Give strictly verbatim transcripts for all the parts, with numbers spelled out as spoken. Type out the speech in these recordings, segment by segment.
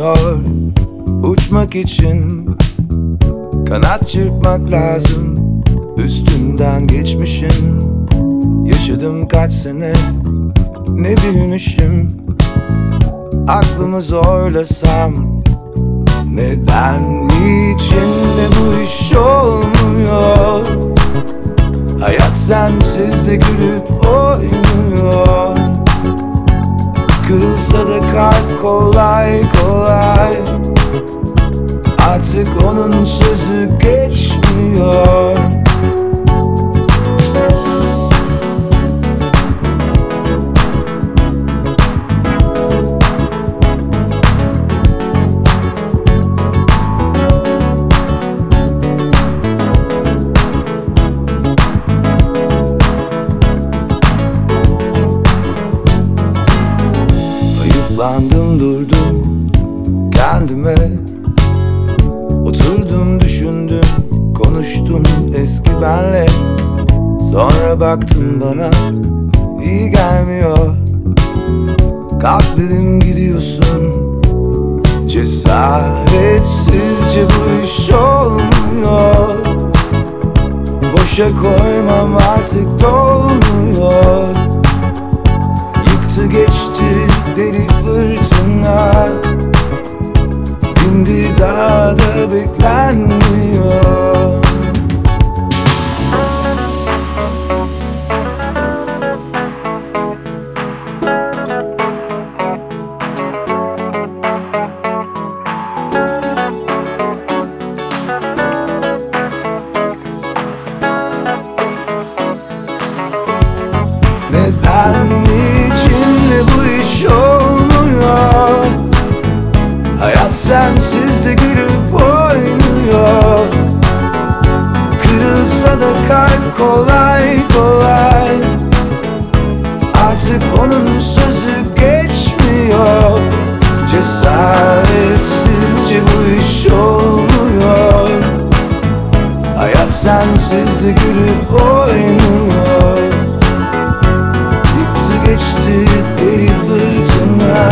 gelmiyor. Uçmak için kanat çırpmak lazım. Üstünden geçmişim. Yaşadım kaç sene, ne bilmişim. Aklımı zorlasam, neden, niçin de bu iş olmuyor? Hayat sensiz de gülüp oynuyor. Kırılsa da kalp kolay kolay, artık onun sözü geçmiyor. Hayıflandım durdum kendime, oturdum düşündüm konuştum eski benle. Sonra baktım bana iyi gelmiyor. Kalk dedim gidiyorsun, cesaretsizce bu iş olmuyor. Boşa koymam artık dolmuyor. Yıktı geçti deli fırtına, dindi daha da beklenmiyor. Neden, niçinle bu iş olmuyor? Hayat sensiz de gülüp oynuyor. Kırılsa da kalp kolay kolay, artık onun sözü geçmiyor. Cesaretsizce bu iş olmuyor. Hayat sensiz de gülüp oynuyor. Yıktı geçti deli fırtına,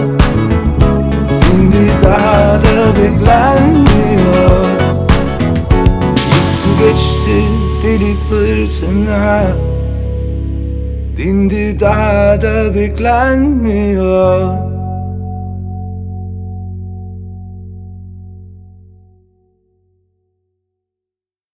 dindi daha da beklenmiyor. Yıktı geçti deli fırtına, dindi daha da beklenmiyor.